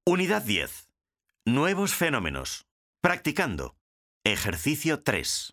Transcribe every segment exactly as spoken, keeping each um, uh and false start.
Unidad diez. Nuevos fenómenos. Practicando. Ejercicio tres.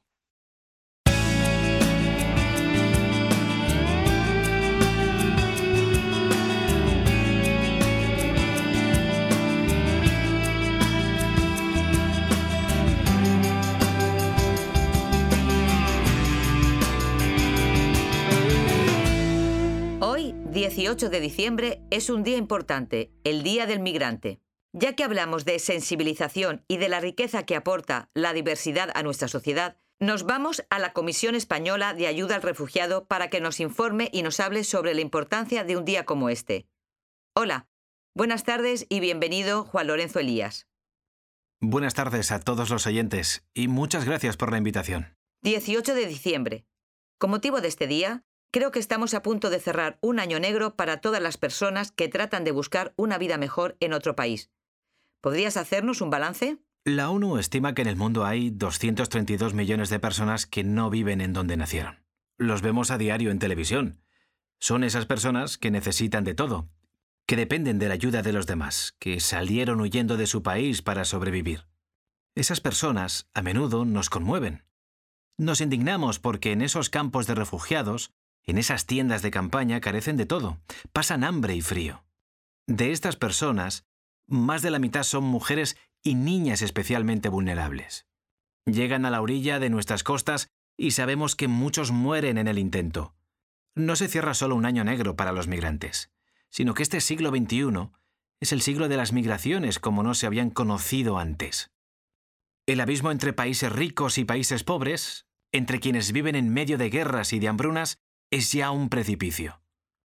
Hoy, dieciocho de diciembre, es un día importante, el Día del Migrante. Ya que hablamos de sensibilización y de la riqueza que aporta la diversidad a nuestra sociedad, nos vamos a la Comisión Española de Ayuda al Refugiado para que nos informe y nos hable sobre la importancia de un día como este. Hola, buenas tardes y bienvenido, Juan Lorenzo Elías. Buenas tardes a todos los oyentes y muchas gracias por la invitación. dieciocho de diciembre. Con motivo de este día, creo que estamos a punto de cerrar un año negro para todas las personas que tratan de buscar una vida mejor en otro país. ¿Podrías hacernos un balance? La ONU estima que en el mundo hay doscientos treinta y dos millones de personas que no viven en donde nacieron. Los vemos a diario en televisión. Son esas personas que necesitan de todo, que dependen de la ayuda de los demás, que salieron huyendo de su país para sobrevivir. Esas personas, a menudo, nos conmueven. Nos indignamos porque en esos campos de refugiados, en esas tiendas de campaña, carecen de todo, pasan hambre y frío. De estas personas, más de la mitad son mujeres y niñas especialmente vulnerables. Llegan a la orilla de nuestras costas y sabemos que muchos mueren en el intento. No se cierra solo un año negro para los migrantes, sino que este siglo veintiuno es el siglo de las migraciones como no se habían conocido antes. El abismo entre países ricos y países pobres, entre quienes viven en medio de guerras y de hambrunas, es ya un precipicio.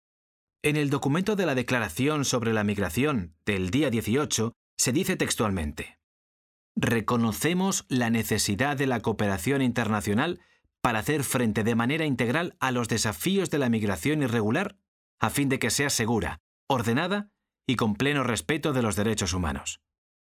En el documento de la Declaración sobre la Migración del día dieciocho se dice textualmente: reconocemos la necesidad de la cooperación internacional para hacer frente de manera integral a los desafíos de la migración irregular a fin de que sea segura, ordenada y con pleno respeto de los derechos humanos.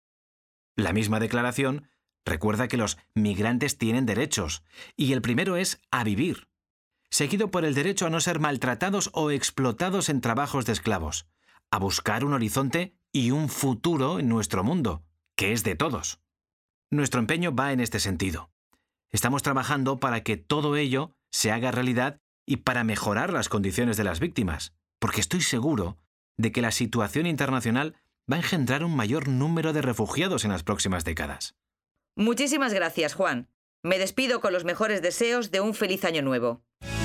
La misma declaración recuerda que los migrantes tienen derechos y el primero es a vivir, seguido por el derecho a no ser maltratados o explotados en trabajos de esclavos, a buscar un horizonte y un futuro en nuestro mundo, que es de todos. Nuestro empeño va en este sentido. Estamos trabajando para que todo ello se haga realidad y para mejorar las condiciones de las víctimas, porque estoy seguro de que la situación internacional va a engendrar un mayor número de refugiados en las próximas décadas. Muchísimas gracias, Juan. Me despido con los mejores deseos de un feliz año nuevo.